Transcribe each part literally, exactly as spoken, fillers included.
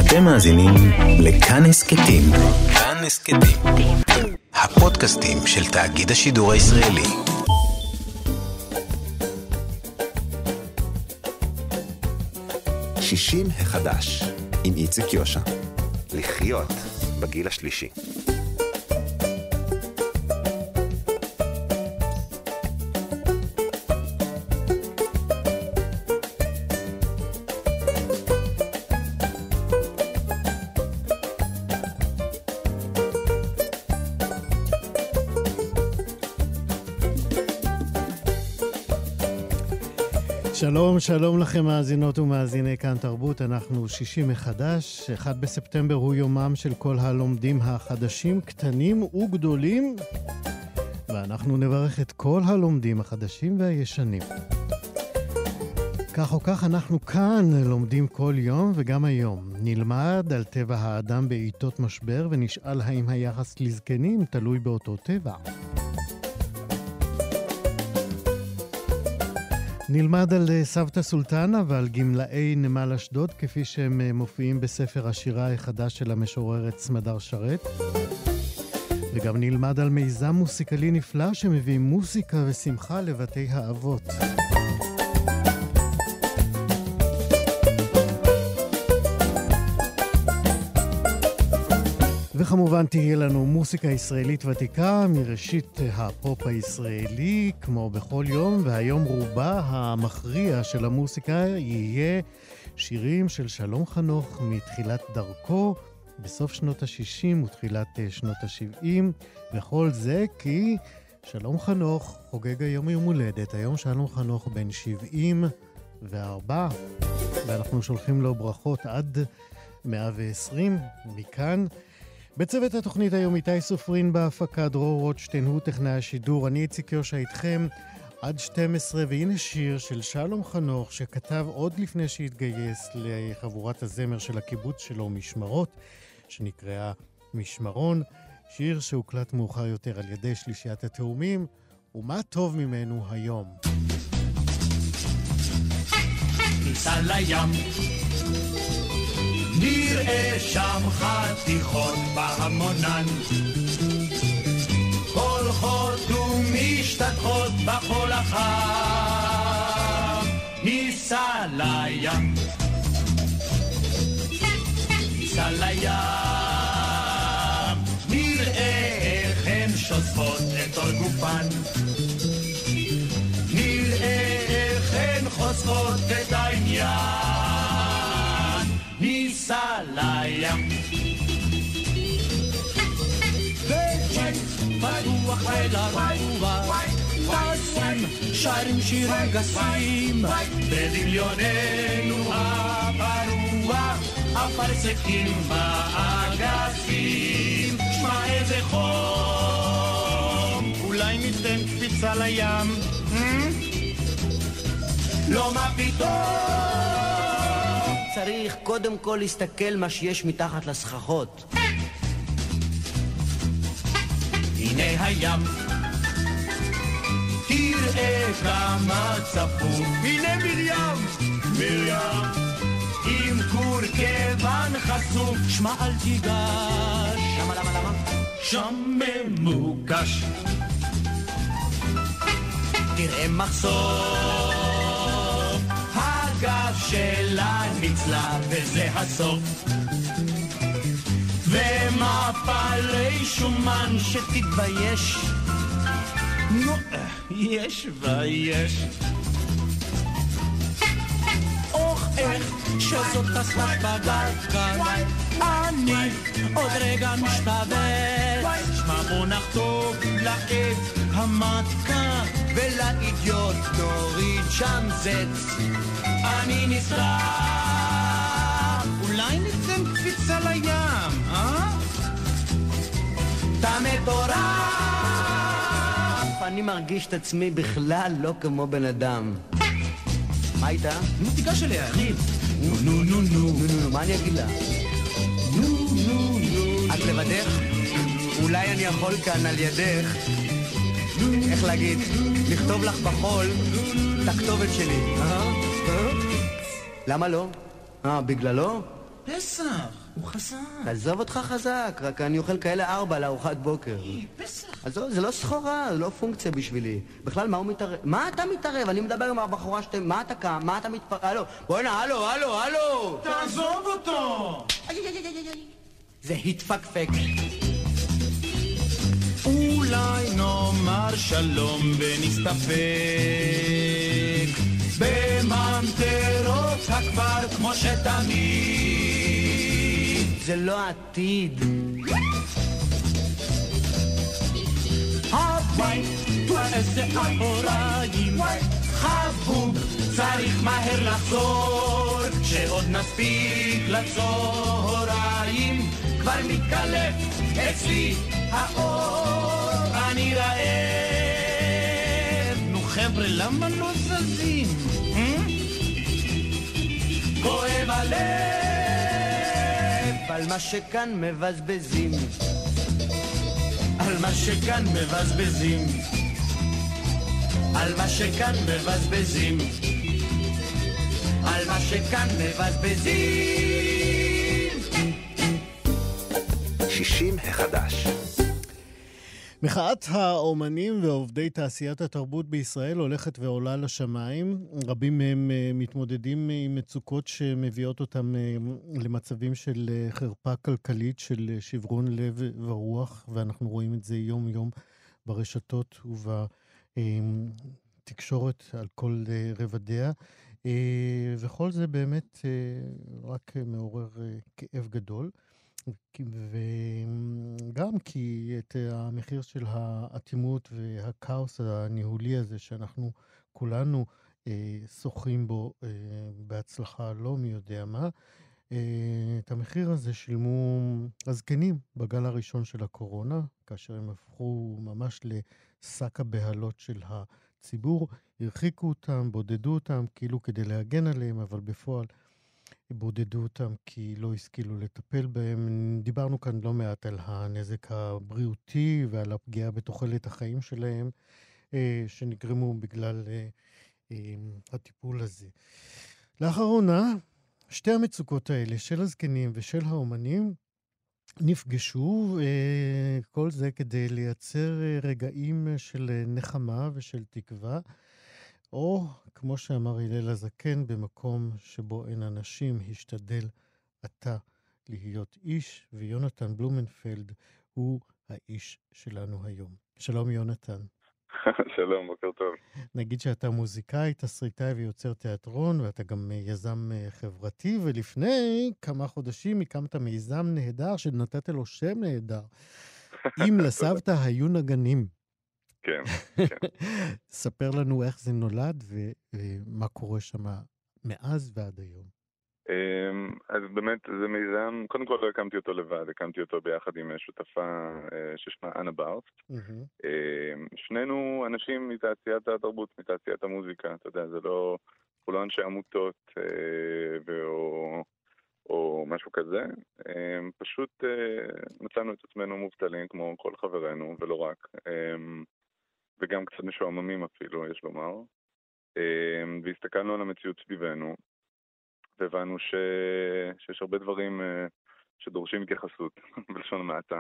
אתם מאזינים לכאן הסכתים. כאן הסכתים. הפודקאסטים של תאגיד השידור הישראלי. שישים החדש עם איציק יושע. לחיות בגיל השלישי. שלום, שלום לכם מאזינות ומאזיני כאן תרבות, אנחנו שישים מחדש, אחד בספטמבר הוא יומם של כל הלומדים החדשים, קטנים וגדולים, ואנחנו נברך את כל הלומדים החדשים והישנים. כך או כך אנחנו כאן לומדים כל יום וגם היום. נלמד על טבע האדם בעיתות משבר ונשאל האם היחס לזקנים תלוי באותו טבע. נלמד על סבתא סולטנה ועל גמלאי נמל אשדוד כפי שהם מופיעים בספר השירה החדש של המשוררת סמדר שרת. וגם נלמד על מיזם מוסיקלי נפלא שמביא מוסיקה ושמחה לבתי האבות. וכמובן תהיה לנו מוסיקה ישראלית ותיקה מראשית הפופ הישראלי כמו בכל יום, והיום רובה המכריע של המוסיקה יהיה שירים של שלום חנוך מתחילת דרכו בסוף שנות ה-שישים ותחילת שנות ה-שבעים, וכל זה כי שלום חנוך חוגג היום יום הולדת. היום שלום חנוך בן שבעים וארבע, ואנחנו שולחים לו ברכות עד מאה ועשרים מכאן. בצוות התוכנית היום איתי סופרין בהפקה, דרור רוטשטיין הוא טכנאי השידור, אני איציק יושע איתכם עד שתים עשרה, והנה שיר של שלום חנוך שכתב עוד לפני שהתגייס לחבורת הזמר של הקיבוץ שלו משמרות, שנקראה משמרון, שיר שהוקלט מאוחר יותר על ידי שלישיית התאומים, ומה טוב ממנו היום. ניסה לים נראה שם חתיכות בהמונן, הולכות ומשתתחות בחול החם. ניסה לים, ניסה לים, נראה איך הן שוספות את כל גופן, נראה איך הן חושפות את העניין. ניסה לים וג'ק פתוח אל הרוח, טסים שרים שירים גסים, בדמיוננו הפרוע אפרסקים באגסים. שמע איזה חום, אולי ניתן קפיצה לים? לא, מה פתאום, צריך קודם כל להסתכל מה שיש מתחת לסככות. הנה הים, תראה כמה צפוף. הנה מרים, מרים, עם קור כיוון חשוף. שמע אל תיגש, למה למה למה? שם ממוקש. תראה מחסור, הגב שלה נצלה וזה הסוף, ומפלי שומן שתתבייש. נו, יש ויש. אוח איך שזאת תסלח בגלגל, אני עוד רגע משתבל. שמע בוא נחתוב לעת המתקה, ולאידיוט נוריד שם זץ. אני נשרף, אולי ניתן קפיצה לים, אה? אתה מטורף. אני מרגיש את עצמי בכלל לא כמו בן אדם. מה איתה? נו תיגש אליה, אחי. נו נו נו נו נו, מה אני אגיד לה? נו נו נו, את לבדך? אולי אני יכול כאן על ידך, איך להגיד, לכתוב לך בחול את הכתובת שלי. למה לא? אה, בגללו? פסח, הוא חזק. תעזוב אותך חזק, רק אני אוכל כאלה ארבע לארוחת בוקר. פסח. עזוב, זה לא סחורה, זה לא פונקציה בשבילי. בכלל, מה הוא מתערב? מה אתה מתערב? אני מדבר עם הבחורה שאתם... מה אתה קם? מה אתה מתפרק? הלו, בואי הנה, הלו, הלו, הלו! תעזוב אותו! זה התפקפק. אולי נאמר שלום ונסתפק בממטרות הכפר כמו שתמיד. זה לא עתיד. הוואי, איזה אחוריים חבוב, צריך מהר לחזור, שעוד נספיק לצהריים. כבר מתקלף אצלי האור, אני רעב. נו חבר'ה, למה לא זזים? כואב הלב על מה שכאן מבזבזים. על מה שכאן מבזבזים. על מה שכאן מבזבזים. על מה שכאן מבזבזים. שישים החדש. מחאת האומנים ועובדי תעשיית התרבות בישראל הולכת ועולה לשמיים. רבים מהם מתמודדים עם מצוקות שמביאות אותם למצבים של חרפה כלכלית, של שברון לב ורוח, ואנחנו רואים את זה יום יום ברשתות ובתקשורת על כל רבדיה. וכל זה באמת רק מעורר כאב גדול. וגם כי את המחיר של האטימות והכאוס הניהולי הזה שאנחנו כולנו אה, שוחים בו אה, בהצלחה לא מי יודע מה, אה, את המחיר הזה שילמו הזקנים בגל הראשון של הקורונה, כאשר הם הפכו ממש לשק הבהלות של הציבור, הרחיקו אותם, בודדו אותם כאילו כדי להגן עליהם, אבל בפועל בודדו אותם כי לא השכילו לטפל בהם. דיברנו כאן לא מעט על הנזק הבריאותי ועל הפגיעה בתוחלת החיים שלהם שנגרמו בגלל הטיפול הזה. לאחרונה, שתי המצוקות האלה של הזקנים ושל האומנים נפגשו, כל זה כדי לייצר רגעים של נחמה ושל תקווה, או, כמו שאמר הלל הזקן, במקום שבו אין אנשים, השתדל אתה להיות איש, ויונתן בלומנפלד הוא האיש שלנו היום. שלום יונתן. שלום, בוקר טוב. נגיד שאתה מוזיקאי, תסריטאי ויוצר תיאטרון, ואתה גם יזם חברתי, ולפני כמה חודשים הקמת מיזם נהדר שנתת לו שם נהדר. אם לסבתא היו נגנים. כן, כן. ספר לנו איך זה נולד ומה קורה שם מאז ועד היום. אז באמת זה מיזם, קודם כל לא הקמתי אותו לבד, הקמתי אותו ביחד עם שותפה ששמה אנה בארסט. שנינו אנשים מתעשיית התרבות, מתעשיית המוזיקה, אתה יודע, זה לא, אנחנו לא אנשי עמותות או, או משהו כזה, פשוט מצאנו את עצמנו מובטלים כמו כל חברינו ולא רק. וגם קצת משועממים אפילו, יש לומר. והסתכלנו על המציאות סביבנו, והבנו ש... שיש הרבה דברים שדורשים התייחסות, בלשון המעטה.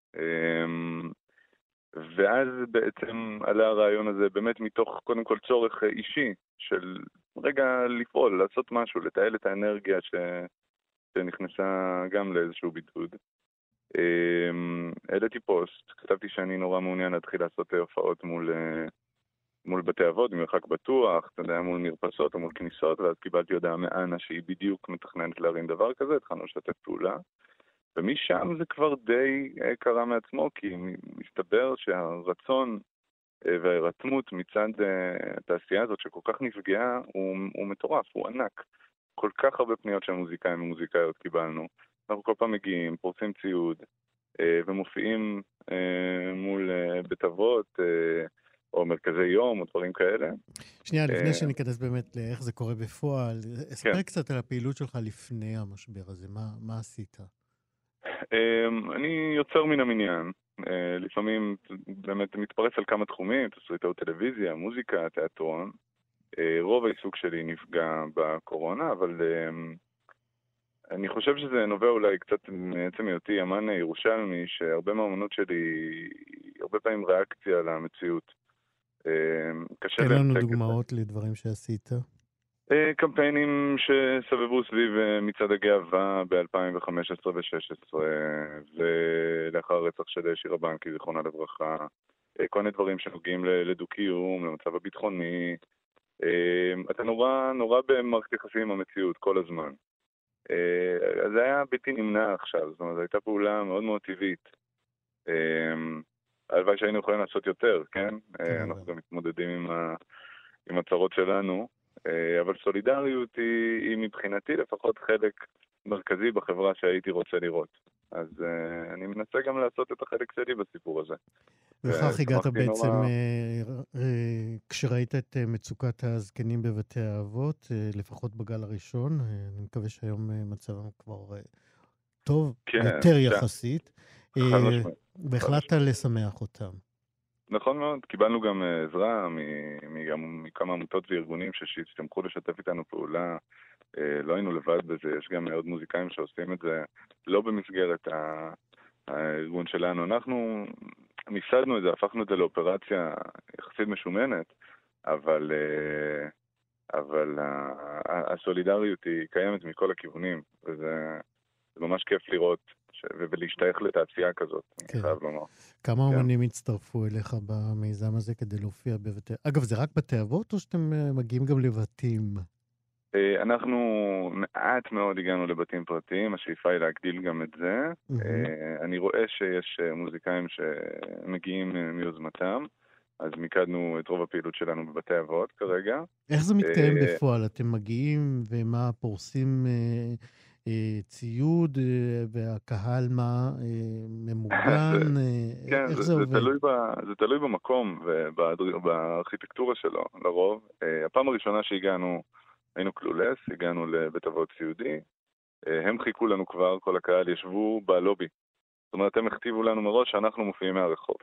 ואז בעצם עלה הרעיון הזה באמת מתוך קודם כל צורך אישי, של רגע לפעול, לעשות משהו, לתעל את האנרגיה ש... שנכנסה גם לאיזשהו בידוד. העליתי פוסט, כתבתי שאני נורא מעוניין להתחיל לעשות הופעות מול, מול בתי אבות, במרחק בטוח, אתה יודע, מול מרפסות או מול כניסות, ואז קיבלתי הודעה מאנה שהיא בדיוק מתכננת להרים דבר כזה, התחלנו לשתף פעולה, ומשם זה כבר די קרה מעצמו, כי מסתבר שהרצון וההירתמות מצד התעשייה הזאת שכל כך נפגעה הוא, הוא מטורף, הוא ענק. כל כך הרבה פניות של מוזיקאים ומוזיקאיות קיבלנו. אנחנו כל פעם מגיעים, פורצים ציוד, אה, ומופיעים אה, מול אה, בית אבות, אה, או מרכזי יום, או דברים כאלה. שנייה, לפני אה... שניכנס באמת לאיך זה קורה בפועל, אספר כן. קצת על הפעילות שלך לפני המשבר הזה, מה, מה עשית? אה, אני יוצר מן המניין. אה, לפעמים באמת מתפרץ על כמה תחומים, תסריטאות טלוויזיה, מוזיקה, תיאטרון. אה, רוב העיסוק שלי נפגע בקורונה, אבל... אה, אני חושב שזה נובע אולי קצת מעצם היותי אמן ירושלמי, שהרבה מהאמנות שלי היא הרבה פעמים ריאקציה למציאות. קשה תן לנו להפסק דוגמאות לדברים שעשית. קמפיינים שסבבו סביב מצעד הגאווה ב-אלפיים וחמש עשרה ו-שש עשרה, ולאחר הרצח של שירה בנקי, זיכרונה לברכה, כל מיני דברים שנוגעים לדו-קיום, למצב הביטחוני. אתה נורא, נורא במערכת יחסים עם המציאות כל הזמן. אז זה היה בלתי נמנע עכשיו, זאת אומרת, זו הייתה פעולה מאוד מאוד טבעית. הלוואי שהיינו יכולים לעשות יותר, כן? אנחנו גם מתמודדים עם, ה... עם הצרות שלנו, אבל סולידריות היא, היא מבחינתי לפחות חלק מרכזי בחברה שהייתי רוצה לראות. אז uh, אני מנסה גם לעשות את החלק שלי בסיפור הזה. וכך הגעת בעצם, נורא... uh, uh, כשראית את uh, מצוקת הזקנים בבתי האבות, uh, לפחות בגל הראשון, uh, אני מקווה שהיום uh, מצבם כבר uh, טוב, כן, יותר יחסית, uh, והחלטת לשמח אותם. נכון מאוד, קיבלנו גם עזרה מכמה עמותות וארגונים שהסתמכו לשתף איתנו פעולה, לא היינו לבד בזה, יש גם עוד מוזיקאים שעושים את זה לא במסגרת הארגון שלנו. אנחנו מיסדנו את זה, הפכנו את זה לאופרציה יחסית משומנת, אבל, אבל הסולידריות היא קיימת מכל הכיוונים, וזה ממש כיף לראות ולהשתייך לתעשייה כזאת, אני חייב לומר. כמה אומנים הצטרפו אליך במיזם הזה כדי להופיע בבתי... אגב, זה רק בתי אבות או שאתם מגיעים גם לבתים? אנחנו מעט מאוד הגענו לבתים פרטיים, השאיפה היא להגדיל גם את זה. אני רואה שיש מוזיקאים שמגיעים מיוזמתם, אז מיקדנו את רוב הפעילות שלנו בבתי אבות כרגע. איך זה מתקיים בפועל? אתם מגיעים ומה פורסים... ציוד, והקהל מה ממוגן, איך זה עובד? זה תלוי במקום ובארכיטקטורה שלו, לרוב. הפעם הראשונה שהגענו, היינו קלולס, הגענו לבית אבות סיעודי, הם חיכו לנו כבר, כל הקהל ישבו בלובי. זאת אומרת, הם הכתיבו לנו מראש שאנחנו מופיעים מהרחוב.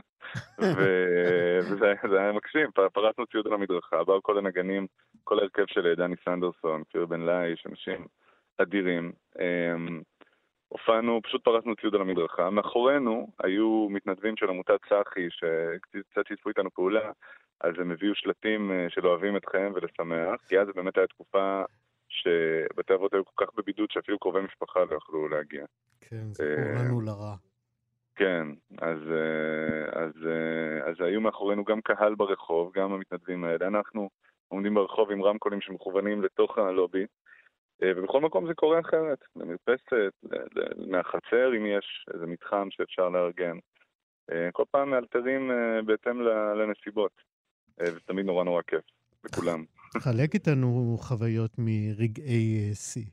וזה היה מקשים, פרצנו ציוד על המדרכה, באו כל הנגנים, כל ההרכב של דני סנדרסון, כפיר בן ליש, אנשים אדירים. הופענו, פשוט פרצנו ציוד על המדרכה. מאחורינו היו מתנדבים של עמותת צחי, שקצת שיתפו איתנו פעולה, אז הם הביאו שלטים של אוהבים אתכם ולשמח, כי אז זה באמת הייתה תקופה שבתי אבות היו כל כך בבידוד שאפילו קרובי משפחה לא יכלו להגיע. כן, זה קורנו לרע. כן, אז, אז, אז היו מאחורינו גם קהל ברחוב, גם המתנדבים האלה. אנחנו עומדים ברחוב עם רמקולים שמכוונים לתוך הלובי, ובכל מקום זה קורה אחרת, למרפסת, מהחצר אם יש איזה מתחם שאפשר לארגן. כל פעם מאלתרים בהתאם לנסיבות, ותמיד נורא נורא כיף, לכולם. חלק איתנו חוויות מרגעי שיא.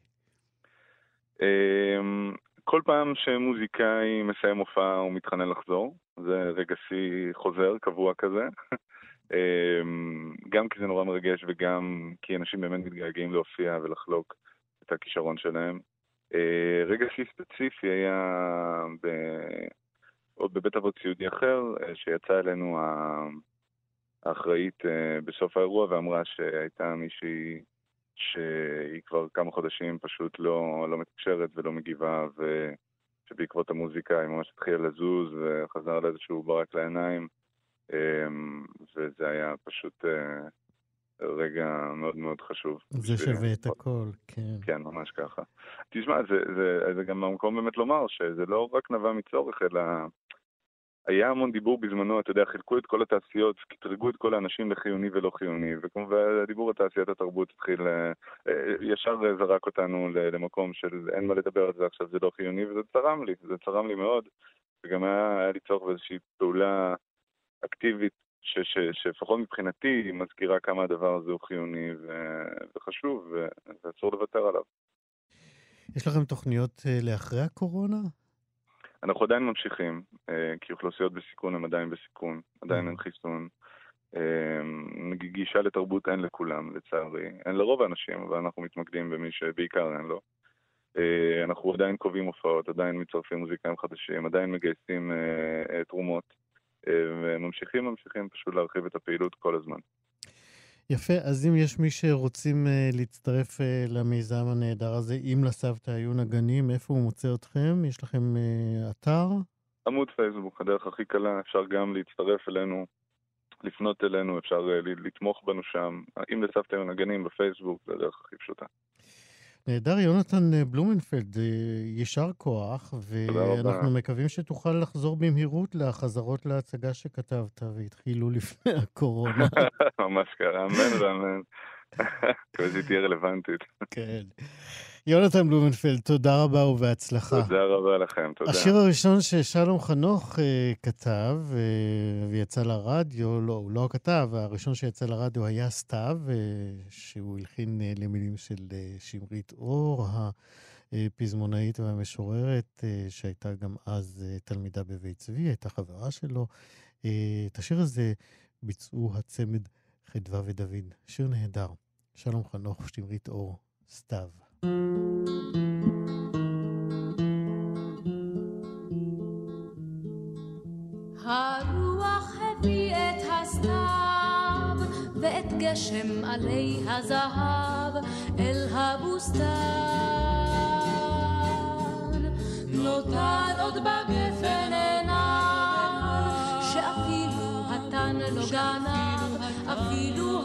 כל פעם שמוזיקאי מסיים הופעה הוא מתחנן לחזור, זה רגע שיא חוזר, קבוע כזה. גם כי זה נורא מרגש וגם כי אנשים באמת מתגעגעים להופיע ולחלוק את הכישרון שלהם. רגע שיא ספציפי היה ב... עוד בבית אבות סיעודי אחר, שיצא אלינו האחראית בסוף האירוע ואמרה שהייתה מישהי שהיא כבר כמה חודשים פשוט לא, לא מתקשרת ולא מגיבה, ושבעקבות המוזיקה היא ממש התחילה לזוז וחזר לאיזשהו ברק לעיניים, וזה היה פשוט רגע מאוד מאוד חשוב. זה שווה את הכל, כן. כן, ממש ככה. תשמע, זה, זה, זה גם המקום באמת לומר שזה לא רק נבע מצורך, אלא היה המון דיבור בזמנו, אתה יודע, חילקו את כל התעשיות, קטרגו את כל האנשים לחיוני ולא חיוני, וכמובן הדיבור על תעשיית התרבות התחיל, ישר זרק אותנו למקום של אין מה לדבר על זה עכשיו, זה לא חיוני, וזה צרם לי, זה צרם לי מאוד, וגם היה, היה לי צורך באיזושהי פעולה אקטיבית, ש, ש, שפחות מבחינתי מזכירה כמה הדבר הזה הוא חיוני ו, וחשוב, ואסור לוותר עליו. יש לכם תוכניות לאחרי הקורונה? אנחנו עדיין ממשיכים, כי אוכלוסיות בסיכון הם עדיין בסיכון, עדיין אין חיסון. גישה לתרבות אין לכולם, לצערי. אין לרוב האנשים, אבל אנחנו מתמקדים במי שבעיקר אין לו. אנחנו עדיין קובעים הופעות, עדיין מצרפים מוזיקאים חדשים, עדיין מגייסים תרומות, וממשיכים, ממשיכים פשוט להרחיב את הפעילות כל הזמן. יפה, אז אם יש מי שרוצים uh, להצטרף uh, למיזם הנהדר הזה, אם לסבתא היו נגנים, איפה הוא מוצא אתכם? יש לכם uh, אתר? עמוד פייסבוק, הדרך הכי קלה, אפשר גם להצטרף אלינו, לפנות אלינו, אפשר uh, לתמוך בנו שם. אם לסבתא היו נגנים בפייסבוק, זה הדרך הכי פשוטה. נהדר, יונתן בלומנפלד, ישר כוח, ואנחנו מקווים שתוכל לחזור במהירות לחזרות להצגה שכתבת, והתחילו לפני הקורונה. ממש קרה, אמן ואמן. כזה שהיא תהיה רלוונטית. כן. יונתן בלומנפלד, תודה רבה ובהצלחה. תודה רבה לכם, תודה. השיר הראשון ששלום חנוך uh, כתב uh, ויצא לרדיו, לא, הוא לא כתב, הראשון שיצא לרדיו היה סתיו, uh, שהוא הלחין uh, למילים של uh, שמרית אור, הפזמונאית והמשוררת, uh, שהייתה גם אז uh, תלמידה בבית צבי, הייתה חברה שלו. Uh, את השיר הזה ביצעו הצמד חדווה ודוד, שיר נהדר. שלום חנוך, שמרית אור, סתיו. הרוח הביא את הסתיו ואת גשם עלי הזהב אל הבוסתן, נותר עוד בגפן עיניו שאפילו התן לא גנב, אפילו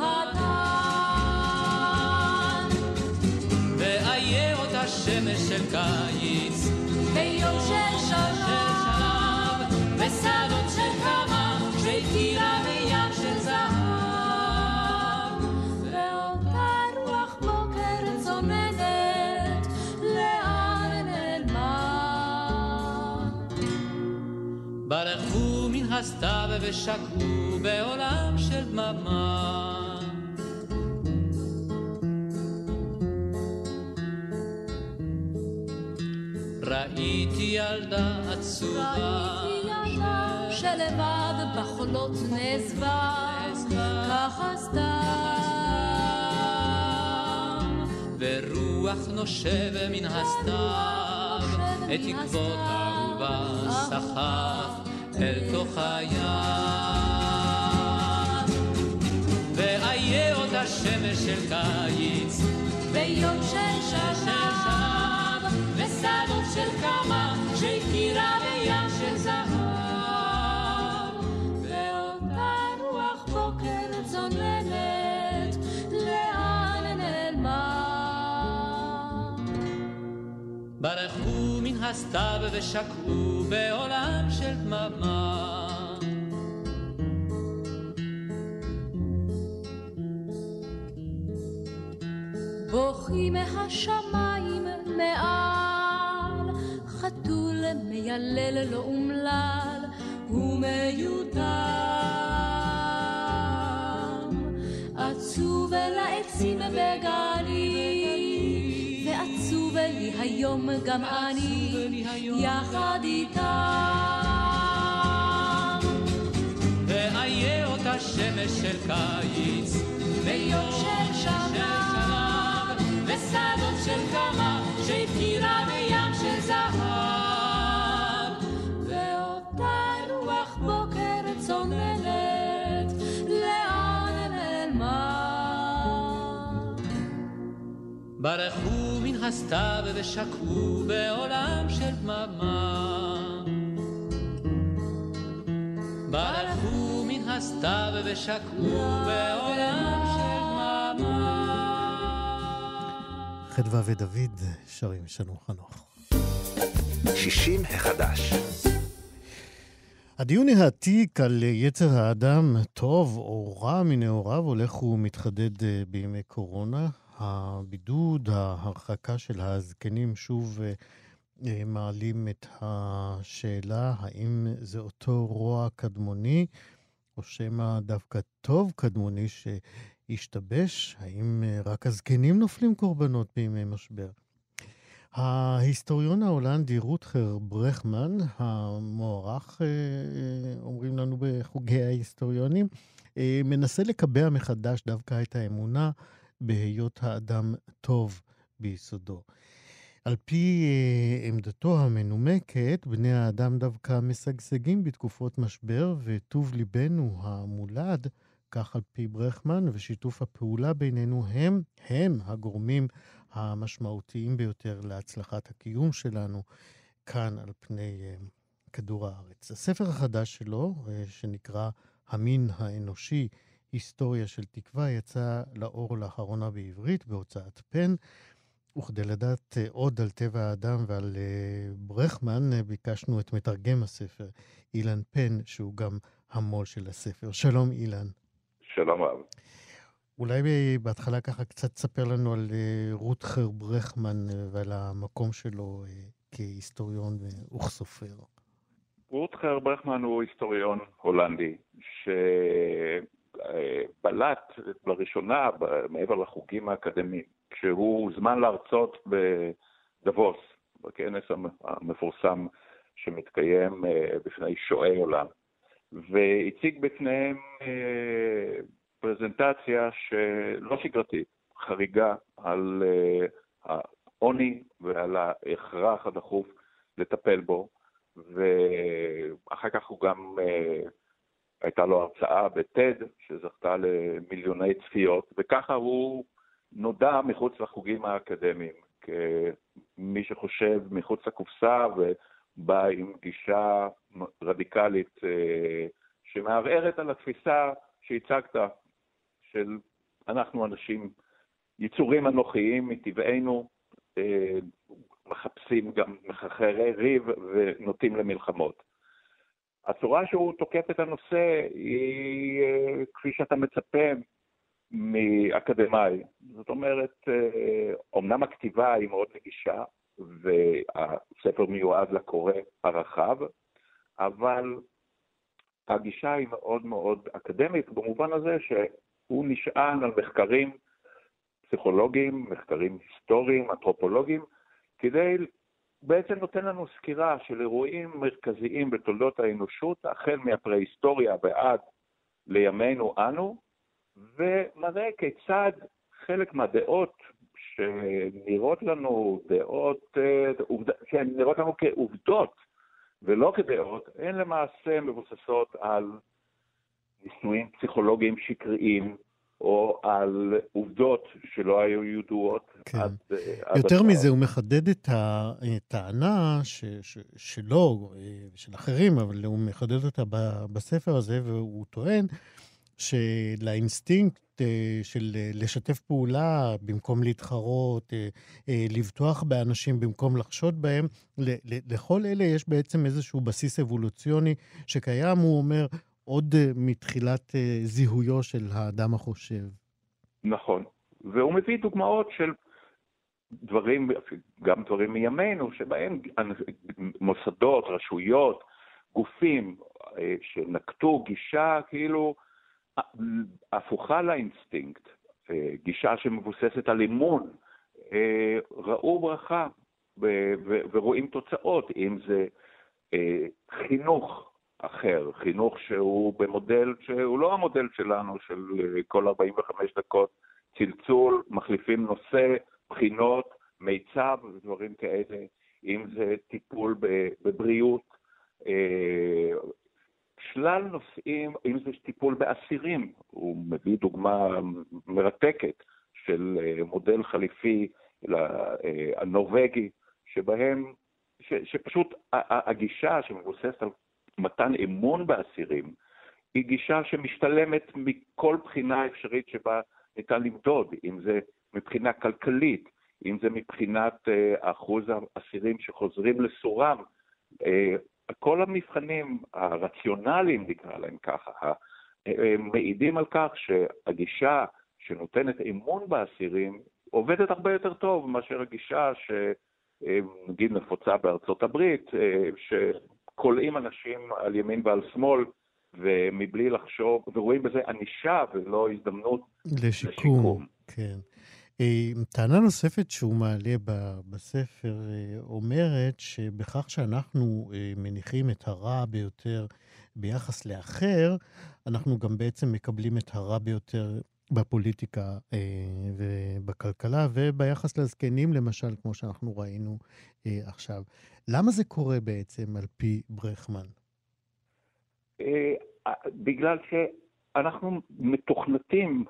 התן. ואיה אותה שמש של קיץ ביום של שלב ושדות של כמה שהכירה בים של זהב, ואותה רוח בוקר צוננת לאן נעלמה. ברחו מן הסתיו ושקעו בעולם של דממה. ראיתי ילדה עצובה, ראיתי ילדה שלבד בחולות נעזבה, ככה סתם, ורוח נושב מן הסתיו את עקבות אהובה סחף אל תוך הים. ואיה אותה שמש של קיץ ביום של שלב ושדות של כמה שהכירה בים של זהב, ואותה רוח בוקר צוננת לאן נעלמה. ברחו מן הסתיו ושקעו בעולם של דממה. בוכי מהשמיים מעל, חתול מיילל לא אומלל ומיותם, עצוב אל העצים בגני, ועצוב לי היום גם אני יחד איתם. ואיה אותה שמש של קיץ ביום של שלב ושדות של כמה שהכירה בים של זהב, ואותה רוח בוקר צוננת לאן נעלמה. ברחו מן הסתיו ושקעו בעולם של דממה. ברחו מן הסתיו ושקעו בעולם של דממה. חדווה ודוד שרים שלום חנוך. שישים החדש. הדיון העתיק על יצר האדם טוב או רע מנעוריו הולך ומתחדד בימי קורונה. הבידוד, ההרחקה של הזקנים שוב מעלים את השאלה האם זה אותו רוע קדמוני או שמא דווקא טוב קדמוני שהשתבש, האם רק הזקנים נופלים קורבנות בימי משבר. ההיסטוריון ההולנדי רוטגר ברכמן, המוערך, אומרים לנו בחוגי ההיסטוריונים, מנסה לקבע מחדש דווקא את האמונה בהיות האדם טוב ביסודו. על פי עמדתו המנומקת, בני האדם דווקא משגשגים בתקופות משבר, וטוב ליבנו המולד כך על פי ברכמן, ושיתוף הפעולה בינינו הם, הם הגורמים המשמעותיים ביותר להצלחת הקיום שלנו כאן על פני uh, כדור הארץ. הספר החדש שלו, uh, שנקרא המין האנושי, היסטוריה של תקווה, יצא לאור לאחרונה בעברית בהוצאת פן, וכדי לדעת עוד על טבע האדם ועל ברכמן, ביקשנו את מתרגם הספר, אילן פן, שהוא גם המו"ל של הספר. שלום אילן. שלום רב. אולי בהתחלה ככה קצת תספר לנו על רוטגר ברכמן ועל המקום שלו כהיסטוריון וכסופר. רוטגר ברכמן הוא היסטוריון הולנדי, שבלט לראשונה מעבר לחוגים האקדמיים, כשהוא זמן להרצות בדבוס, בכנס המפורסם שמתקיים בפני שועי עולם, והציג בפניהם פרזנטציה שלא שגרתית, חריגה על העוני ועל ההכרח הדחוף לטפל בו, ואחר כך הוא גם, הייתה לו הרצאה בטד שזכתה למיליוני צפיות, וככה הוא נודע מחוץ לחוגים האקדמיים, כמי שחושב מחוץ לקופסה ובא עם גישה רדיקלית שמערערת על התפיסה שהצגת, של אנחנו אנשים יצורים אנוכיים מטבענו, מחפשים גם מחרחרי ריב ונוטים למלחמות. הצורה שהוא תוקף את הנושא היא כפי שאתה מצפה מאקדמאי. זאת אומרת, אומנם הכתיבה היא מאוד נגישה, והספר מיועד לקורא הרחב, אבל הגישה היא מאוד מאוד אקדמית, במובן הזה שהוא נשען על מחקרים פסיכולוגיים, מחקרים היסטוריים, אנתרופולוגיים, כדי בעצם נותן לנו סקירה של אירועים מרכזיים בתולדות האנושות, החל מהפרה-היסטוריה ועד לימינו אנו, ומראה כיצד חלק מהדעות שנראות לנו דעות, שנראות לנו כעובדות ולא כדעות, הן למעשה מבוססות על ניסויים פסיכולוגיים שקריים, או על עובדות שלא היו ידועות. כן. עד, יותר עד מזה, הוא מחדד את הטענה ש, ש, שלו, של אחרים, אבל הוא מחדד אותה בספר הזה, והוא טוען שלאינסטינקט של לשתף פעולה במקום להתחרות, לבטוח באנשים במקום לחשוד בהם, לכל אלה יש בעצם איזשהו בסיס אבולוציוני שקיים, הוא אומר, עוד מתחילת זיהויו של האדם החושב. נכון. והוא מביא דוגמאות של דברים, גם דברים מימינו, שבהם מוסדות, רשויות, גופים שנקטו גישה כאילו הפוכה לאינסטינקט, גישה שמבוססת על אימון, ראו ברכה ורואים תוצאות, אם זה חינוך אחר, חינוך שהוא במודל שהוא לא המודל שלנו, של כל ארבעים וחמש דקות צלצול, מחליפים נושא, בחינות, מיצב ודברים כאלה, אם זה טיפול בבריאות, שלל נושאים, אם זה טיפול באסירים, הוא מביא דוגמה מרתקת של מודל חליפי הנורווגי, שבהם, ש, שפשוט הגישה שמבוססת על מתן אמון באסירים, היא גישה שמשתלמת מכל בחינה אפשרית שבה ניתן למדוד, אם זה מבחינה כלכלית, אם זה מבחינת אחוז האסירים שחוזרים לסורם, כל המבחנים הרציונליים, נקרא להם ככה, מעידים על כך שהגישה שנותנת אמון באסירים עובדת הרבה יותר טוב מאשר הגישה שנגיד נפוצה בארצות הברית, שקולעים אנשים על ימין ועל שמאל, ומבלי לחשוב, ורואים בזה ענישה ולא הזדמנות לשיקום. לשיקום. כן. טענה נוספת שהוא מעלה בספר אומרת שבכך שאנחנו מניחים את הרע ביותר ביחס לאחר, אנחנו גם בעצם מקבלים את הרע ביותר בפוליטיקה ובכלכלה, וביחס לזקנים למשל, כמו שאנחנו ראינו עכשיו. למה זה קורה בעצם על פי ברכמן? בגלל אנחנו מתוכנתים,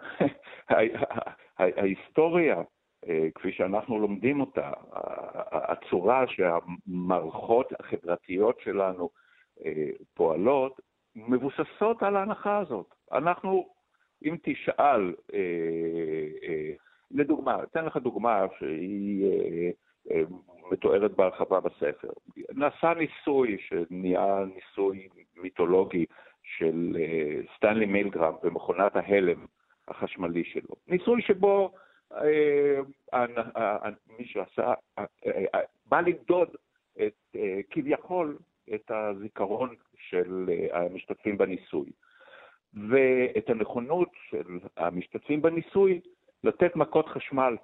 ההיסטוריה, כפי שאנחנו לומדים אותה, הצורה שהמערכות החברתיות שלנו פועלות, מבוססות על ההנחה הזאת. אנחנו, אם תשאל, לדוגמה, אתן לך דוגמה שהיא מתוארת בהרחבה בספר. נעשה ניסוי שנהיה ניסוי מיתולוגי של סטנלי מילגרם במכונת ההלם החשמלי שלו. ניסוי שבו מי שעשה, בא למדוד את, כביכול את הזיכרון של המשתתפים בניסוי, ואת הנכונות של המשתתפים בניסוי לתת מכות חשמל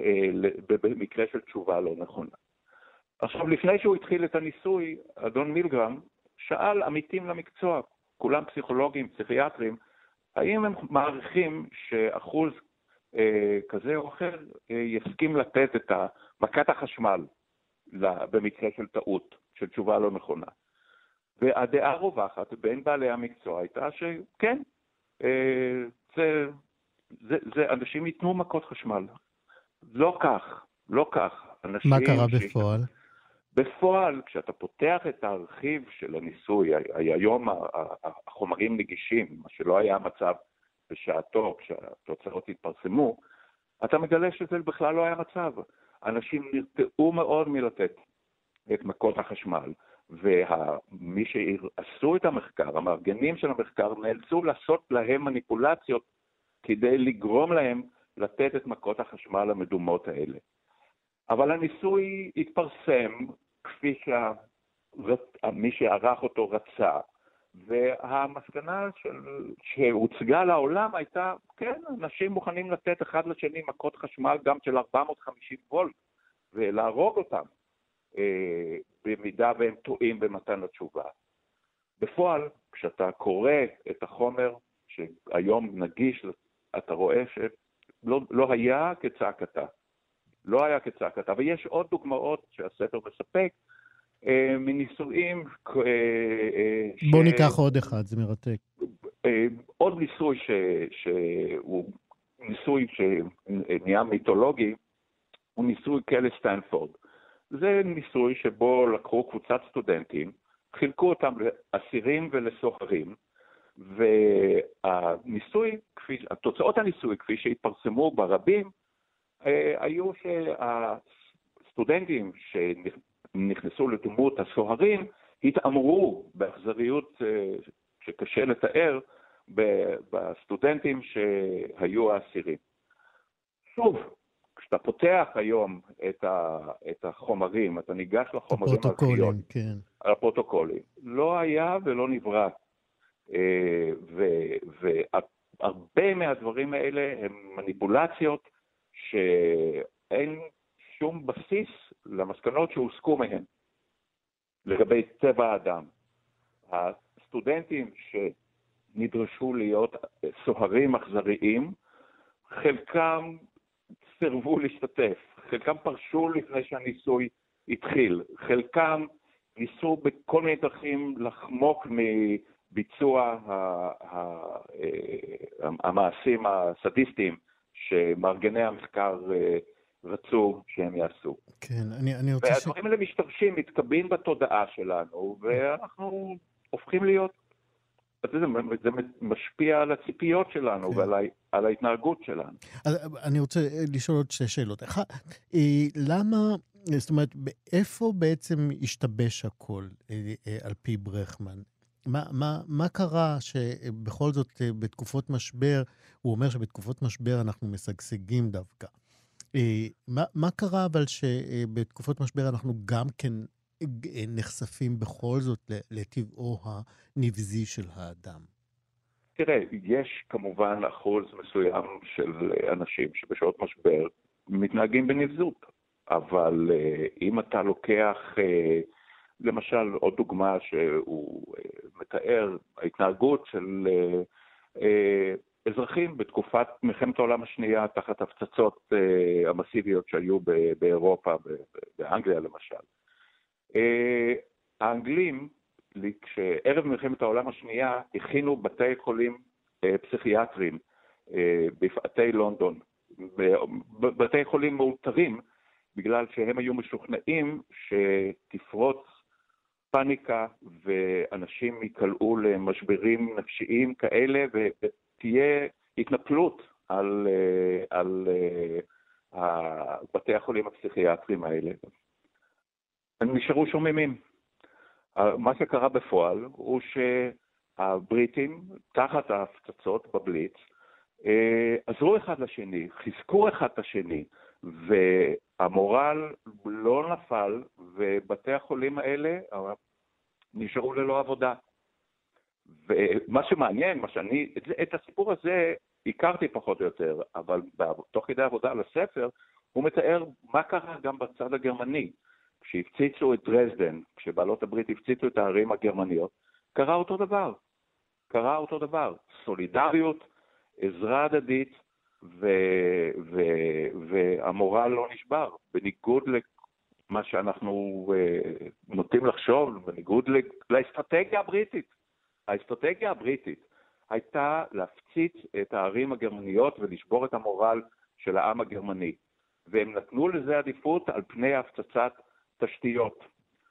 במקרה של תשובה לא נכונה. עכשיו, לפני שהוא התחיל את הניסוי, אדון מילגרם שאל עמיתים למקצוע, כולם פסיכולוגים, פסיכיאטרים, האם הם מעריכים שאחוז אה, כזה או אחר אה, יסכים לתת את מכת החשמל במקרה של טעות, של תשובה לא נכונה. והדעה רווחת בין בעלי המקצוע הייתה שכן, אה, זה, זה, זה, אנשים ייתנו מכות חשמל. לא כך, לא כך. מה קרה בפועל? בפועל, כשאתה פותח את הארכיב של הניסוי, היום החומרים נגישים, מה שלא היה מצב בשעתו, כשהתוצאות התפרסמו, אתה מגלה שזה בכלל לא היה מצב. אנשים נרתעו מאוד מלתת את מכות החשמל, ומי שעשו את המחקר, המארגנים של המחקר, נאלצו לעשות להם מניפולציות כדי לגרום להם לתת את מכות החשמל המדומות האלה. אבל הניסוי התפרסם כפי שמי שערך אותו רצה, והמסקנה של, שהוצגה לעולם הייתה, כן, אנשים מוכנים לתת אחד לשני מכות חשמל גם של ארבע מאות וחמישים וולט, ולהרוג אותם אה, במידה והם טועים במתן התשובה. בפועל, כשאתה קורא את החומר שהיום נגיש, אתה רואה שלא לא היה כצעקתה. לא היה כצעקתה, ויש עוד דוגמאות שהספר מספק, אה, מניסויים... אה, אה, בוא ש... ניקח עוד אחד, זה מרתק. אה, עוד ניסוי ש... שהוא ניסוי שנהיה מיתולוגי, הוא ניסוי כלא סטנפורד. זה ניסוי שבו לקחו קבוצת סטודנטים, חילקו אותם לאסירים ולסוחרים, והניסוי, כפי, התוצאות הניסוי, כפי שהתפרסמו ברבים, היו שהסטודנטים שנכנסו לדמות הסוהרים התאמרו באכזריות שקשה לתאר בסטודנטים שהיו האסירים. שוב, כשאתה פותח היום את, ה, את החומרים, אתה ניגש לחומרים הפרוטוקולים, כן. הפרוטוקולים, לא היה ולא נברא. והרבה מהדברים האלה הם מניפולציות שאין שום בסיס למסקנות שהוסקו מהן לגבי טבע האדם. הסטודנטים שנדרשו להיות סוהרים אכזריים, חלקם סירבו להשתתף, חלקם פרשו לפני שהניסוי התחיל, חלקם ניסו בכל מיני דרכים לחמוק מביצוע המעשים הסדיסטיים שמארגני המחקר רצו שהם יעשו. כן, אני, אני רוצה ש... והדברים האלה משתרשים, מתקבעים בתודעה שלנו, ואנחנו הופכים להיות, זה, זה משפיע על הציפיות שלנו, כן. ועל על ההתנהגות שלנו. אז אני רוצה לשאול עוד שתי שאלות. אחד, למה, זאת אומרת, איפה בעצם השתבש הכל על פי ברכמן? מה, מה, מה קרה שבכל זאת בתקופות משבר, הוא אומר שבתקופות משבר אנחנו משגשגים דווקא. מה, מה קרה אבל שבתקופות משבר אנחנו גם כן נחשפים בכל זאת לטבעו הנבזי של האדם? תראה, יש כמובן אחוז מסוים של אנשים שבשעות משבר מתנהגים בנבזות, אבל אם אתה לוקח... למשל, עוד דוגמה שהוא מתאר, ההתנהגות של אזרחים בתקופת מלחמת העולם השנייה, תחת הפצצות המסיביות שהיו באירופה, באנגליה למשל. האנגלים, כשערב מלחמת העולם השנייה, הכינו בתי חולים פסיכיאטרים בפאתי לונדון, בבתי חולים מאולתרים, בגלל שהם היו משוכנעים שתפרוץ פאניקה ואנשים יקלעו למשברים נפשיים כאלה ותהיה התנפלות על, על בתי החולים הפסיכיאטרים האלה. הם נשארו שוממים. מה שקרה בפועל הוא שהבריטים, תחת ההפצצות בבליץ, עזרו אחד לשני, חיזקו אחד את השני, והמורל לא נפל, ובתי החולים האלה נשארו ללא עבודה. ומה שמעניין, מה שאני, את, את הסיפור הזה הכרתי פחות או יותר, אבל תוך כדי עבודה על הספר, הוא מתאר מה קרה גם בצד הגרמני. כשהפציצו את דרזדן, כשבעלות הברית הפציצו את הערים הגרמניות, קרה אותו דבר. קרה אותו דבר. סולידריות, עזרה הדדית, ו- ו- והמורל לא נשבר. בניגוד למה שאנחנו uh, נוטים לחשוב, בניגוד לאסטרטגיה הבריטית. האסטרטגיה הבריטית הייתה להפציץ את הערים הגרמניות ולשבור את המורל של העם הגרמני. והם נתנו לזה עדיפות על פני הפצצת תשתיות.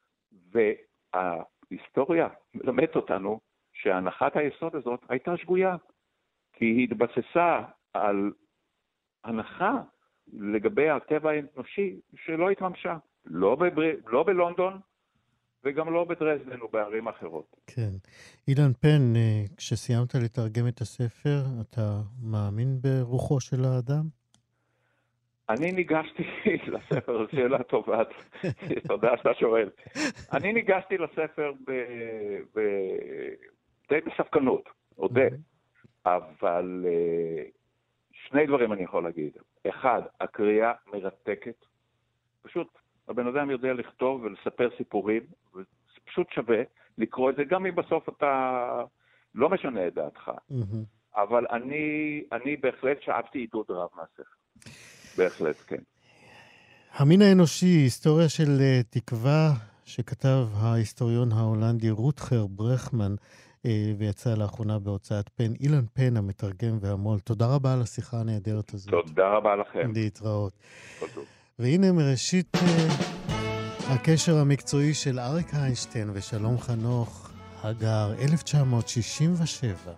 וההיסטוריה מלמדת אותנו שהנחת היסוד הזאת הייתה שגויה, כי היא התבססה על הנחה לגבי הטבע האנושי שלא התממשה, לא, בבר... לא בלונדון וגם לא בדרזדן ובערים אחרות. כן. אילן פן, כשסיימת לתרגם את הספר, אתה מאמין ברוחו של האדם? אני ניגשתי לספר, שאלה טובה, תודה שאתה שואל. אני ניגשתי לספר ב... ב... די בספקנות, עודה. אבל שני דברים אני יכול להגיד. אחד, הקריאה מרתקת. פשוט, הבן אדם יודע לכתוב ולספר סיפורים, וזה פשוט שווה לקרוא את זה, גם אם בסוף אתה לא משנה את דעתך. אבל אני, אני בהחלט שאבתי עידוד רב מהספר. בהחלט, כן. המין האנושי, היסטוריה של תקווה שכתב ההיסטוריון ההולנדי רוטגר ברכמן, ויצא לאחרונה בהוצאת פן. אילן פן, המתרגם והמול. תודה רבה על השיחה הנהדרת הזאת. תודה רבה לכם. להתראות. והנה מראשית הקשר המקצועי של אריק איינשטיין ושלום חנוך, הגר, אלף תשע מאות שישים ושבע.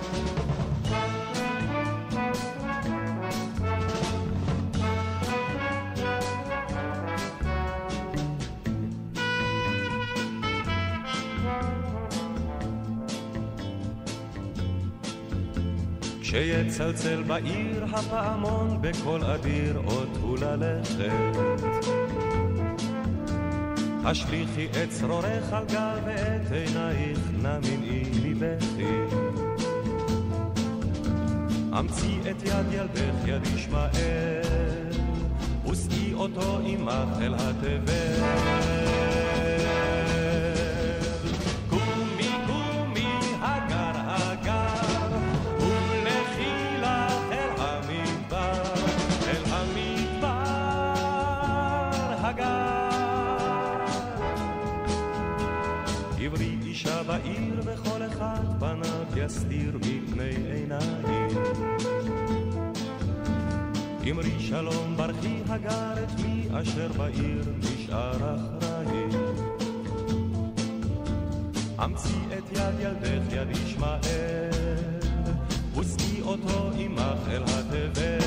כשיצלצל בעיר הפעמון בכל אדיר עוד הוא ללכת, השליחי את צרורך על גל ואת עינייך נמנעי לי בכי, אמצי את יד ילדך יד ישמעאל וסעי אותו עמך אל התבל, בעיר וכל אחד פניו יסתיר מפני עיניים, אמרי שלום ברכי הגר את מי אשר בעיר נשאר אחראי, אמצי את יד ילדך יד ישמעאל וסעי אותו עמך אל התבל,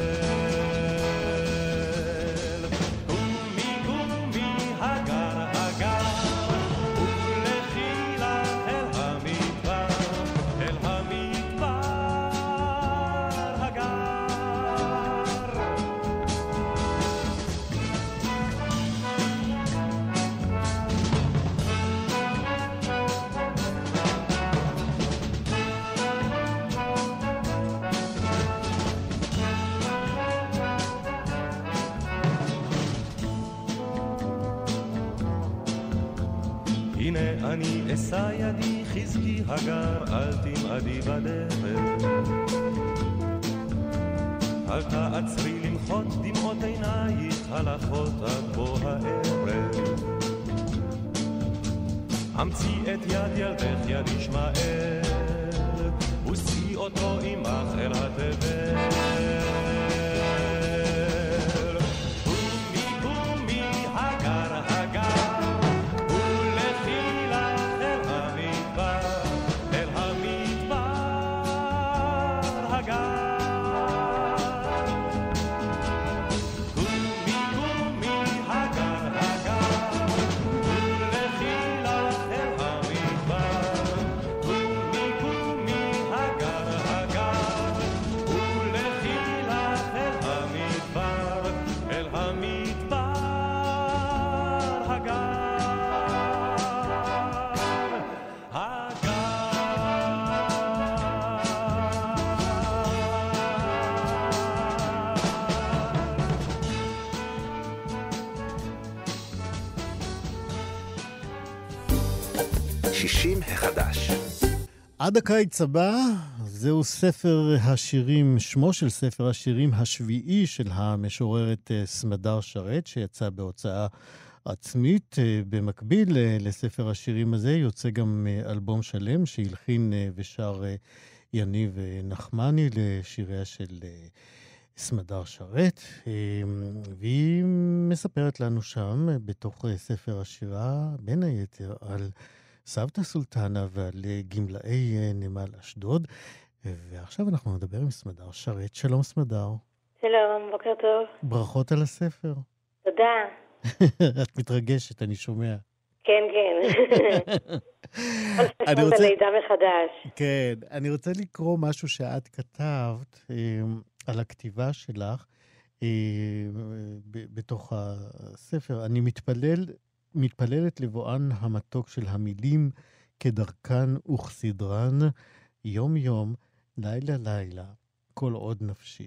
אני אשא ידי חזקי הגר אל תמעדי בדרך, אל תעצרי למחות דמעות עינייך הלכות עד בוא הערב, אמצי את יד ילדך יד ישמעאל וסעי אותו עמך אל התבל. קומי קומי הגר הגר, ולכי לך אל המדבר, אל המדבר הגר. קומי קומי הגר הגר, ולכי לך אל המדבר, קומי קומי הגר הגר, ולכי לך אל המדבר, אל המדבר הגר שישים החדש. עד הקיץ הבא, זהו ספר השירים, שמו של ספר השירים השביעי של המשוררת אה, סמדר שרת, שיצא בהוצאה עצמית. אה, במקביל אה, לספר השירים הזה יוצא גם אה, אלבום שלם שהלחין אה, ושר אה, יניב אה, נחמני לשיריה של אה, סמדר שרת, אה, והיא מספרת לנו שם אה, בתוך אה, ספר השירה בין היתר על סבתא סולטנה ועל גמלאי אה, נמל אשדוד. ועכשיו אנחנו נדבר עם סמדר שרת. שלום סמדר. שלום, בוקר טוב. ברכות על הספר. תודה. את מתרגשת, אני שומע. כן, כן. כל ספר בלידה מחדש. כן, אני רוצה לקרוא משהו שאת כתבת אה, על הכתיבה שלך אה, ב- בתוך הספר. אני מתפלל, מתפללת לבואן המתוק של המילים כדרכן וכסדרן, יום יום, לילה לילה, כל עוד נפשי.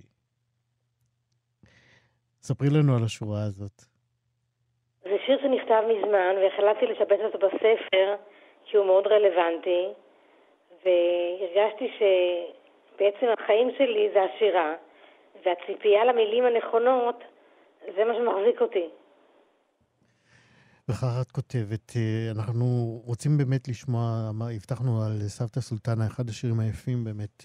ספרי לנו על השורה הזאת. זה שיר שנכתב מזמן, והחלטתי לשבץ אותו בספר, כי הוא מאוד רלוונטי, והרגשתי שבעצם החיים שלי זה השירה, והציפייה למילים הנכונות, זה מה שמחזיק אותי. וכך את כותבת, אנחנו רוצים באמת לשמוע, מה הבטחנו על סבתא סולטנה, אחד השירים היפים באמת,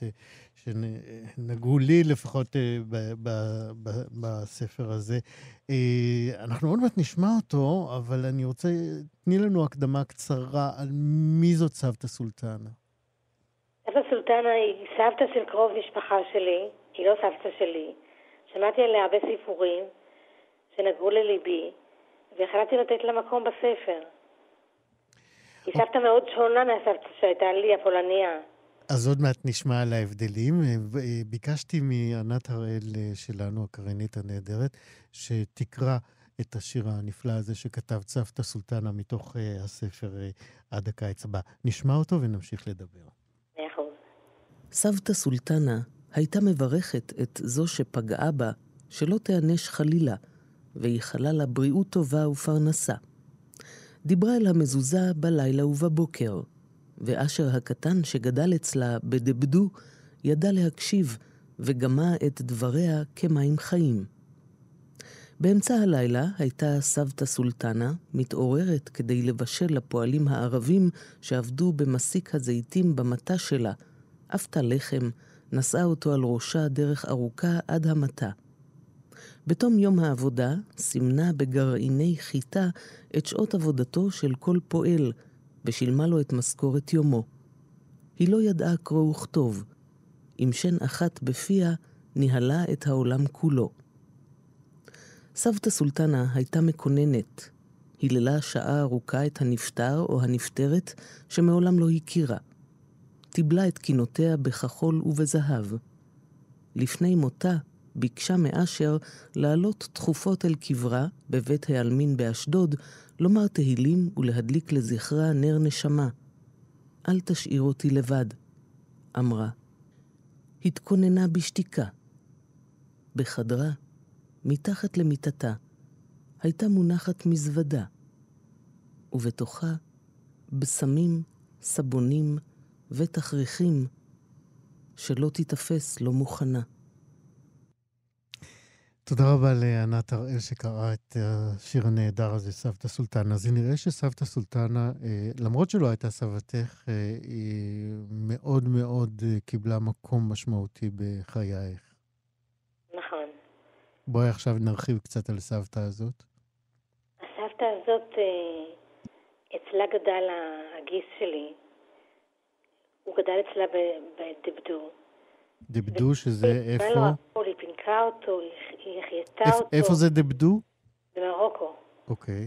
שנגעו לי לפחות ב- ב- ב- בספר הזה. אנחנו עוד מעט נשמע אותו, אבל אני רוצה, תני לנו הקדמה קצרה על מי זאת סבתא סולטנה. סבתא סולטנה היא סבתא של קרוב משפחה שלי, היא לא סבתא שלי. שמעתי עליה הרבה סיפורים שנגעו לליבי, והחלטתי לתת לה מקום בספר. היא סבתא מאוד שונה מהסבתא שהייתה לי, הפולניה. אז עוד מעט נשמע על ההבדלים. ביקשתי מענת הראל שלנו, הקרנית הנהדרת, שתקרא את השיר הנפלא הזה שכתב סבתא סולטנה מתוך הספר עד הקיץ הבא. נשמע אותו ונמשיך לדבר. מאה אחוז. סבתא סולטנה הייתה מברכת את זו שפגעה בה, שלא תענש חלילה, ויחלה לה בריאות טובה ופרנסה. דיברה אל המזוזה בלילה ובבוקר, ואשר הקטן שגדל אצלה בדבדו ידע להקשיב וגמה את דבריה כמים חיים. באמצע הלילה הייתה סבתא סולטנה מתעוררת כדי לבשל לפועלים הערבים שעבדו במסיק הזיתים במטה שלה, אפתה לחם, נשאה אותו על ראשה דרך ארוכה עד המטה. בתום יום העבודה סימנה בגרעיני חיטה את שעות עבודתו של כל פועל, ושילמה לו את משכורת יומו. היא לא ידעה קרוא וכתוב. עם שן אחת בפיה ניהלה את העולם כולו. סבתא סולטנה הייתה מקוננת. היללה שעה ארוכה את הנפטר או הנפטרת שמעולם לא הכירה. טיבלה את קינותיה בכחול ובזהב. לפני מותה ביקשה מאשר לעלות תכופות אל קברה בבית העלמין באשדוד, לומר תהילים ולהדליק לזכרה נר נשמה. אל תשאיר אותי לבד, אמרה. התכוננה בשתיקה. בחדרה, מתחת למיטתה, הייתה מונחת מזוודה, ובתוכה בשמים, סבונים ותכריכים שלא תתפס לא מוכנה. תודה רבה לענת הראל שקראה את השיר הנהדר הזה, סבתא סולטנה. אז נראה שסבתא סולטנה, למרות שלא הייתה סבתך, היא מאוד מאוד קיבלה מקום משמעותי בחייך. נכון. בואי עכשיו נרחיב קצת על סבתא הזאת. הסבתא הזאת, אצלה גדל הגיס שלי. הוא גדל אצלה בדבדו. דבדו, שזה איפה? היא פינקה אותו, היא החייתה אותו. איפה זה דבדו? במרוקו. אוקיי.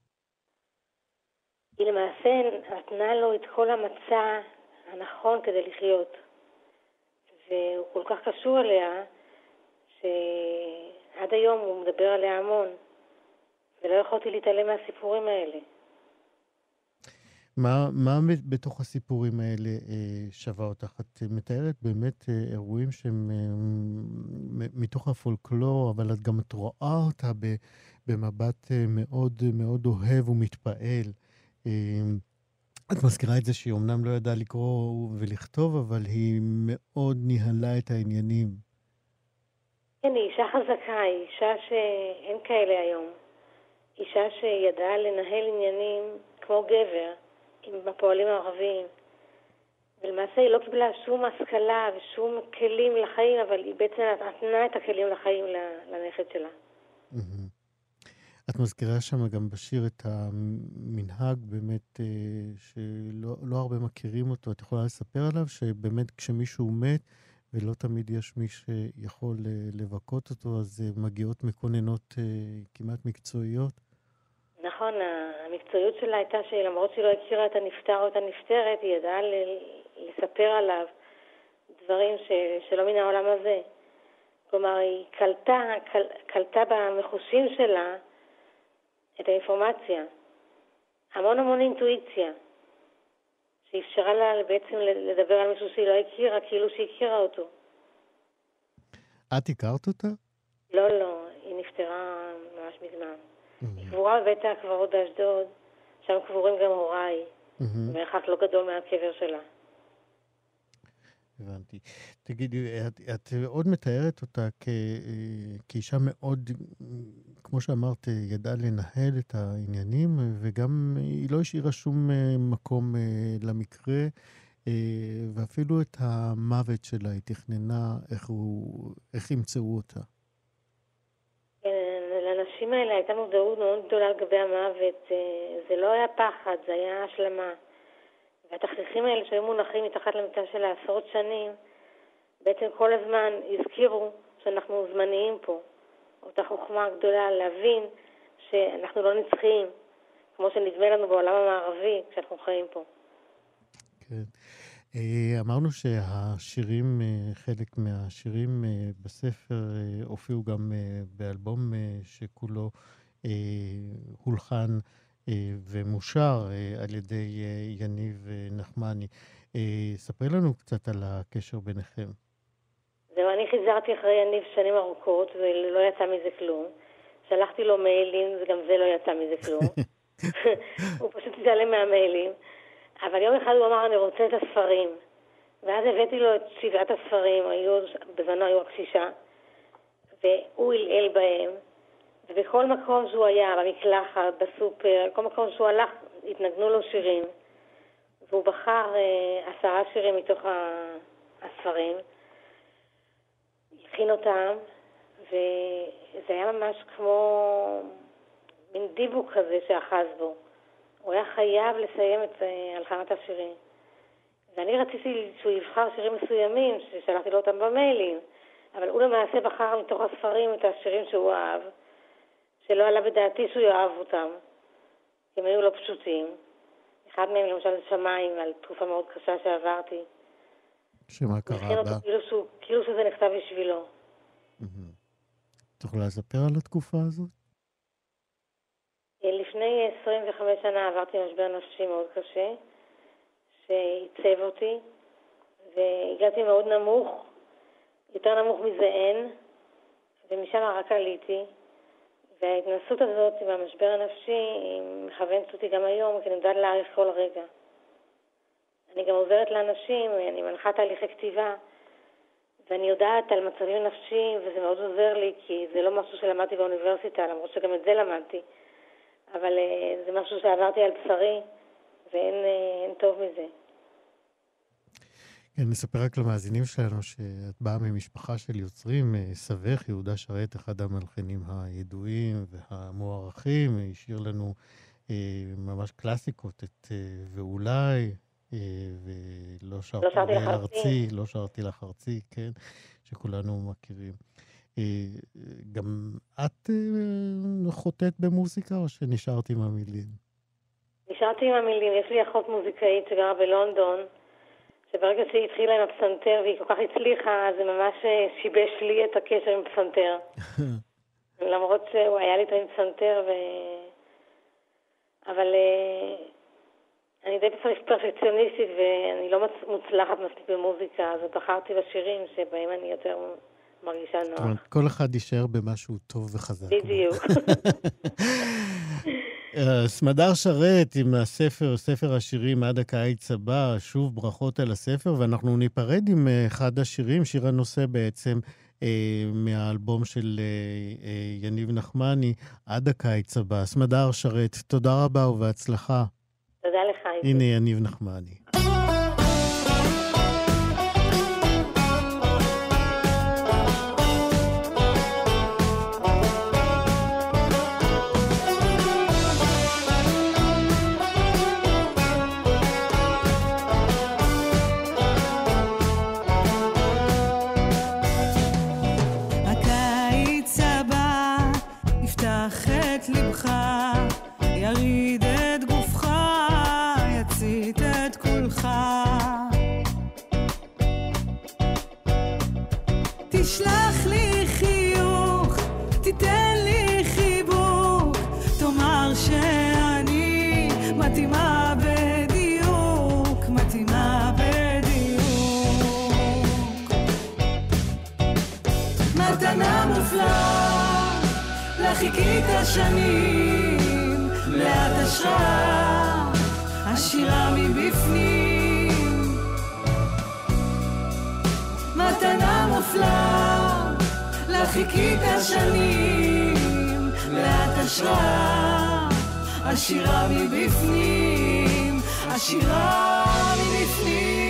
היא למעשה נתנה לו את כל המצע הנכון כדי לחיות. והוא כל כך קשור אליה, שעד היום הוא מדבר עליה המון. ולא יכולתי להתעלם מהסיפורים האלה. מה, מה בתוך הסיפורים האלה אה, שווה אותך? את מתארת באמת אה, אירועים שהם אה, מתוך הפולקלור, אבל את גם את רואה אותה ב, במבט אה, מאוד מאוד אוהב ומתפעל. אה, את מזכירה את זה שהיא אומנם לא ידעה לקרוא ולכתוב, אבל היא מאוד ניהלה את העניינים. כן, היא אישה חזקה, היא אישה שאין כאלה היום. אישה שידעה לנהל עניינים כמו גבר. עם הפועלים הערביים. ולמעשה היא לא קיבלה שום השכלה ושום כלים לחיים, אבל היא בעצם נתנה את הכלים לחיים לנכד שלה. את מזכירה שם גם בשיר את המנהג באמת שלא לא הרבה מכירים אותו. את יכולה לספר עליו שבאמת כשמישהו מת ולא תמיד יש מי שיכול לבכות אותו, אז מגיעות מקוננות כמעט מקצועיות? נכון, המקצועיות שלה הייתה שלמרות שהיא לא הכירה את הנפטר או את הנפטרת, היא ידעה לספר עליו דברים ש, שלא מן העולם הזה. כלומר, היא קלטה, קל, קלטה במחושים שלה את האינפורמציה. המון המון אינטואיציה, שאפשרה לה בעצם לדבר על מישהו שהיא לא הכירה, כאילו שהיא הכירה אותו. את הכרת אותה? לא, לא, היא נפטרה ממש מזמן. היא קבורה בבית הקברות באשדוד, שם קבורים גם הוריי, מרחק לא גדול מהקבר שלה. הבנתי. תגידי, את, את עוד מתארת אותה כ, כאישה מאוד, כמו שאמרת, ידעה לנהל את העניינים, וגם היא לא השאירה שום מקום למקרה, ואפילו את המוות שלה היא תכננה איך, הוא, איך ימצאו אותה. לאנשים האלה הייתה מודעות מאוד גדולה לגבי המוות. זה לא היה פחד, זה היה השלמה. והתכריכים האלה שהיו מונחים מתחת למיטה של עשרות שנים, בעצם כל הזמן הזכירו שאנחנו זמניים פה. אותה חוכמה גדולה להבין שאנחנו לא נצחיים, כמו שנדמה לנו בעולם המערבי כשאנחנו חיים פה. כן. אמרנו שהשירים, חלק מהשירים בספר הופיעו גם באלבום שכולו הולחן ומושר על ידי יניב נחמני. ספרי לנו קצת על הקשר ביניכם. זהו, אני חיזרתי אחרי יניב שנים ארוכות ולא יצא מזה כלום. שלחתי לו מיילים וגם זה לא יצא מזה כלום. הוא פשוט התעלם מהמיילים. אבל יום אחד הוא אמר, אני רוצה את הספרים. ואז הבאתי לו את שבעת הספרים, היו, בזמנו היו רק שישה, והוא הלעל בהם. ובכל מקום שהוא היה, במקלחת, בסופר, כל מקום שהוא הלך, התנגנו לו שירים. והוא בחר אה, עשרה שירים מתוך הספרים, הכין אותם, וזה היה ממש כמו מין דיבוק כזה שאחז בו. הוא היה חייב לסיים את הלחנת השירים. ואני רציתי שהוא יבחר שירים מסוימים, ששלחתי לו אותם במיילים, אבל הוא למעשה בחר מתוך הספרים את השירים שהוא אהב, שלא עלה בדעתי שהוא יאהב אותם, כי הם היו לא פשוטים. אחד מהם למשל שמיים, על תקופה מאוד קשה שעברתי. שמה קרה בה? כאילו, שהוא, כאילו שזה נכתב בשבילו. את יכולה לספר על התקופה הזאת? לפני עשרים וחמש שנה עברתי משבר נפשי מאוד קשה, שעיצב אותי, והגעתי מאוד נמוך, יותר נמוך מזה אין, ומשם רק עליתי, וההתנסות הזאת והמשבר הנפשי היא מכוונת אותי גם היום, כי אני יודעת להעריך כל רגע. אני גם עוזרת לאנשים, אני מנחה תהליכי כתיבה, ואני יודעת על מצבים נפשיים, וזה מאוד עוזר לי, כי זה לא משהו שלמדתי באוניברסיטה, למרות שגם את זה למדתי. אבל זה משהו שעברתי על בשרי, ואין טוב מזה. כן, נספר רק למאזינים שלנו שאת באה ממשפחה של יוצרים, סבך, יהודה שרת, אחד המלחינים הידועים והמוערכים, השאיר לנו אה, ממש קלאסיקות, את אה, ואולי, אה, ולא שרתי לא שרתי לך ארצי. ארצי, לא שרתי לך ארצי, כן, שכולנו מכירים. אה, גם את אה, חוטאת במוזיקה או שנשארת עם המילים? נשארתי עם המילים, יש לי אחות מוזיקאית שגרה בלונדון, שברגע שהיא התחילה עם הפסנתר והיא כל כך הצליחה, זה ממש שיבש לי את הקשר עם פסנתר. למרות שהוא היה לי את עם פסנתר, ו... אבל אני די פרפקציוניסטית ואני לא מוצלחת מספיק במוזיקה, אז בחרתי בשירים שבהם אני יותר מרגישה נוח. זאת אומרת, כל אחד יישאר במשהו טוב וחזק. בדיוק. סמדר שרת עם הספר, ספר השירים עד הקיץ הבא, שוב ברכות על הספר, ואנחנו ניפרד עם אחד השירים, שיר הנושא בעצם אה, מהאלבום של אה, אה, יניב נחמני, עד הקיץ הבא. סמדר שרת, תודה רבה ובהצלחה. תודה לך. הנה יניב נחמני. יריד את גופך, יצית את כולך, תשלח לי חיוך, תיתן לי חיבוק, תאמר שאני מתאימה בדיוק, מתאימה בדיוק. מתנה מופלאה, לחיכית השנים, לאט השראה, השירה מבפנים. מתנה מופלאה, לחיכית השנים, לאט השראה, השירה מבפנים, השירה מבפנים.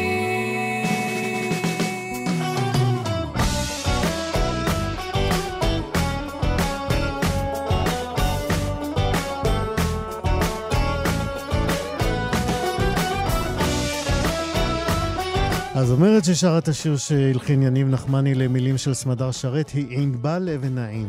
אז אומרת ששרת השיר שהלחין יניב נחמני למילים של סמדר שרת היא ענבל אבן נעים.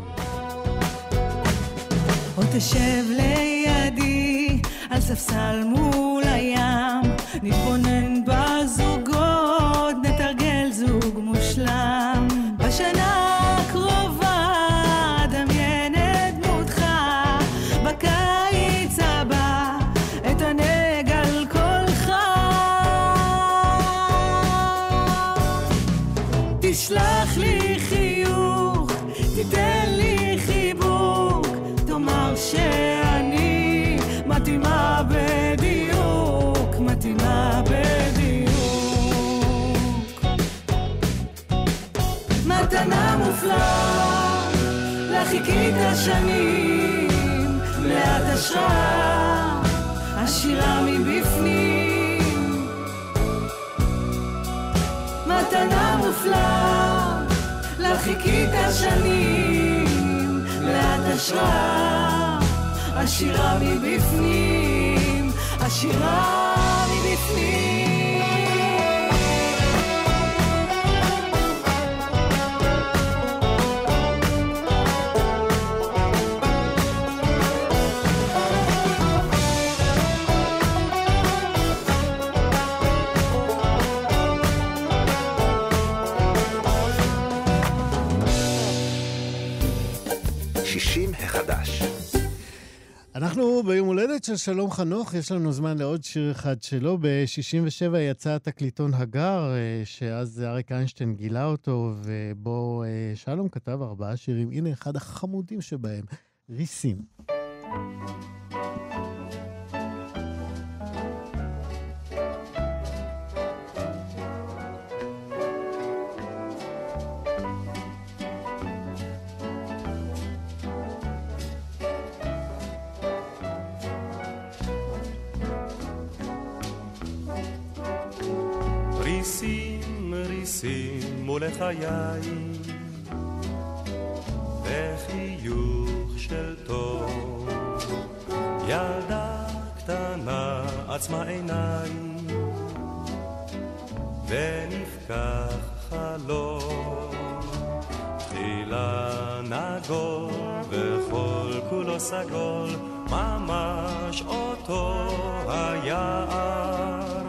עוד תשב לידי על ספסל מול הים, נתבונן בזוגות, נתרגל זוג מושלם. בשנה הקרובה דמיין את דמותך, בקיץ הבא את הנג על קולך. תשלח לי חיוך, תיתן לי חיבוק, תאמר שאני מתאימה בדיוק, מתאימה בדיוק. מתנה מופלאה, לחיכית השנים, לאט השראה, השירה מבפנים. מתנה מופלאה, לחיכית השנים, לאט השראה, השירה מבפנים, השירה מבפנים. שישים החדש. אנחנו ביום הולדת של שלום חנוך, יש לנו זמן לעוד שיר אחד שלו. ב-שישים ושבע יצא תקליטון הגר, שאז אריק איינשטיין גילה אותו, ובו שלום כתב ארבעה שירים. הנה אחד החמודים שבהם, ריסים. ריסים ריסים ולחיי וחיוך של טוב ילדה קטנה עצמה עיניים ונפקח חלום תחילה נגול וכל כולו סגול ממש אותו היער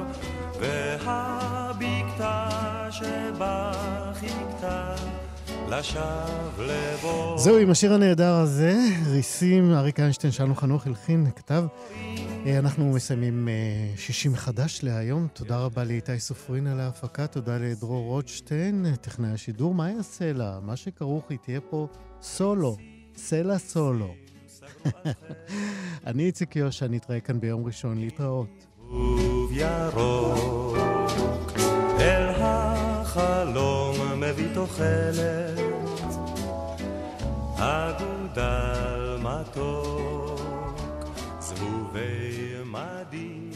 והבקתה שבה חיכתה לשב לבוא. זהו עם השיר הנהדר הזה, ריסים, אריק איינשטיין, שלום חנוך הלחין, כתב. אנחנו מסיימים שישים חדש להיום. תודה רבה לאיתי סופרין על ההפקה, תודה לדרור רודשטיין, טכנאי השידור. מה יעשה לה? מה שכרוך היא תהיה פה סולו, סלע סולו. אני איציק יושע, נתראה כאן ביום ראשון, להתראות. ובירוק אל החלום מביא תוחלת אגודל מתוק זבובי מדים